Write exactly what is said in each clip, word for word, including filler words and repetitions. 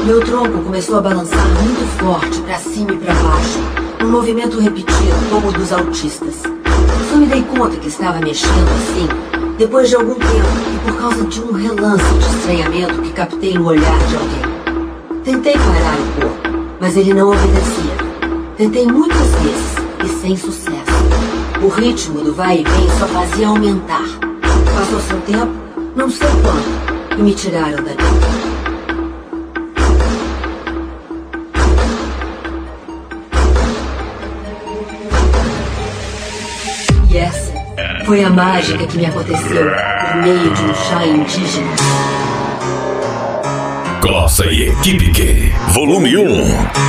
Meu tronco começou a balançar muito forte, pra cima e pra baixo. Um movimento repetido, como o dos autistas. Só me dei conta que estava mexendo assim, depois de algum tempo, e por causa de um relance de estranhamento que captei no olhar de alguém. Tentei parar o corpo, mas ele não obedecia. Tentei muitas vezes, e sem sucesso. O ritmo do vai e vem só fazia aumentar. Passou seu tempo, não sei quanto, e me tiraram dali. E essa foi a mágica que me aconteceu por meio de um chá indígena. Coça e Equipe Q, volume um.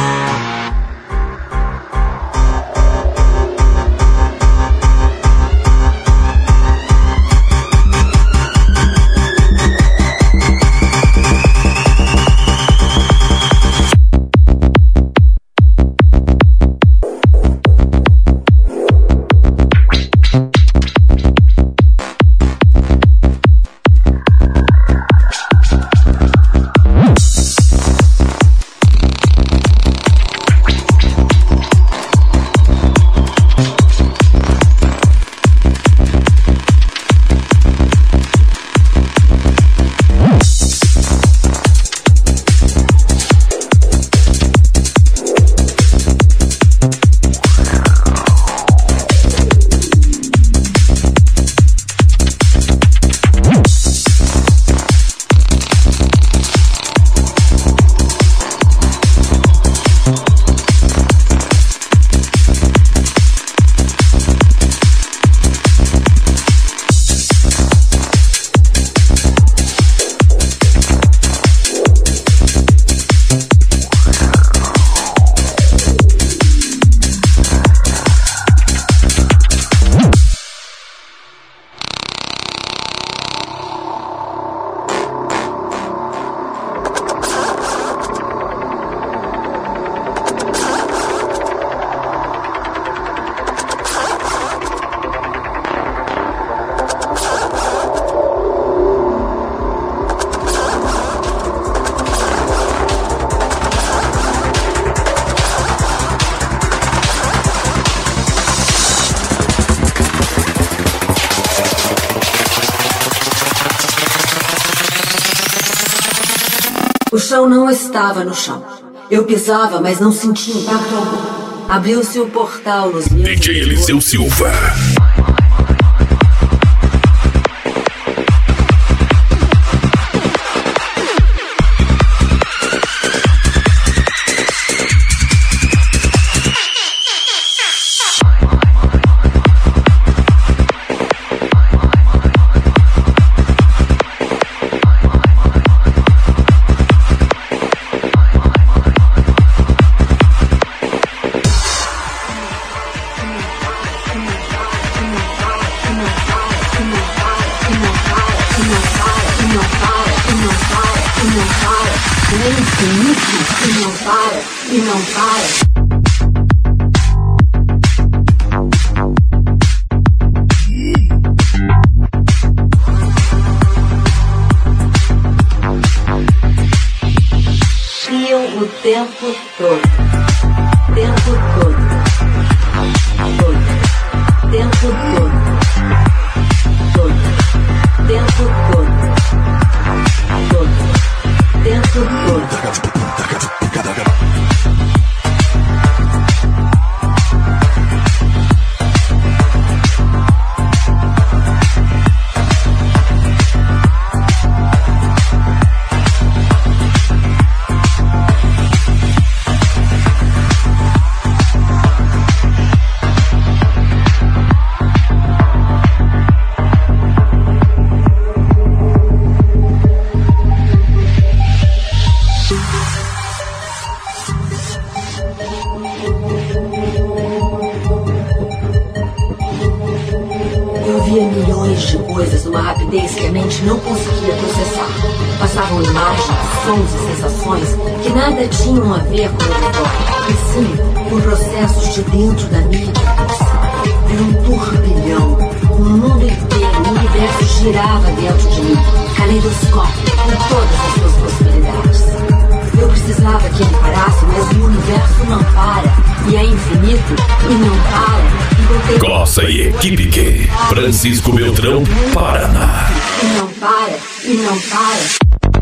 O chão não estava no chão. Eu pisava, mas não sentia impacto algum. Abriu-se o portal nos meus... D J Eliseu Silva. O tempo todo, tempo todo, todo, tempo todo, todo, tempo todo, todo, tempo todo. Eu via milhões de coisas numa rapidez que a mente não conseguia processar. Passavam imagens, sons e sensações que nada tinham a ver com o redor, e sim com processos de dentro da minha cabeça. Era um turbilhão. O mundo inteiro, o universo girava dentro de mim, caleidoscópio, com todas as suas possibilidades. Eu precisava equipe Q. Francisco Beltrão, Paraná. E não para, e não para.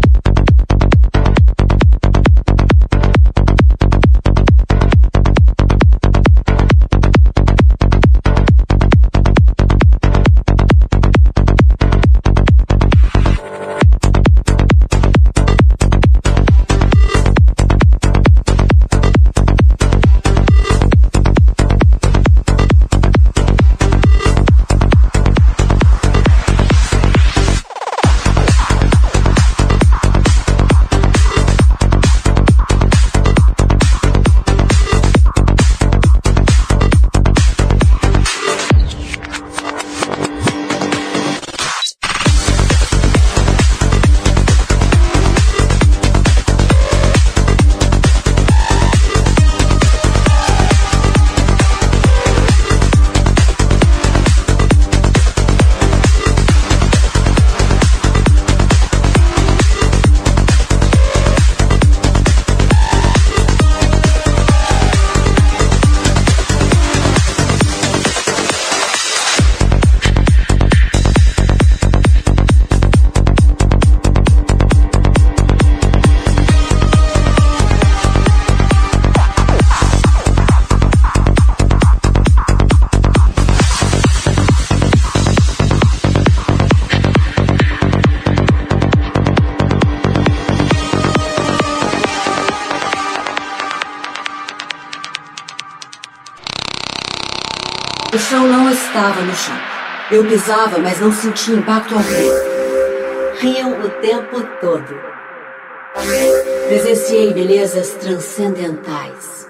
O chão não estava no chão. Eu pisava, mas não sentia impacto algum. Riam o tempo todo. Presenciei belezas transcendentais.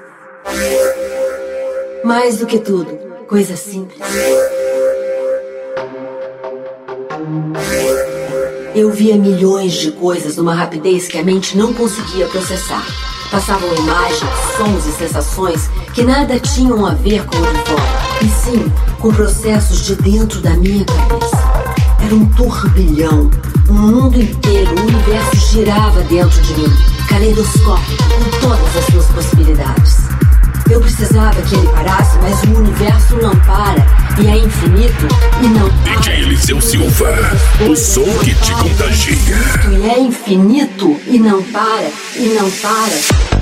Mais do que tudo, coisas simples. Eu via milhões de coisas numa rapidez que a mente não conseguia processar. Passavam imagens, sons e sensações que nada tinham a ver com o de fora, e sim com processos de dentro da minha cabeça. Era um turbilhão, um mundo inteiro, o universo girava dentro de mim, caleidoscópio, com todas as suas possibilidades. Eu precisava que ele parasse, mas o universo não para, e é infinito e não para. D J Eliseu Silva, o som que te contagia. E é infinito e não para, e não para.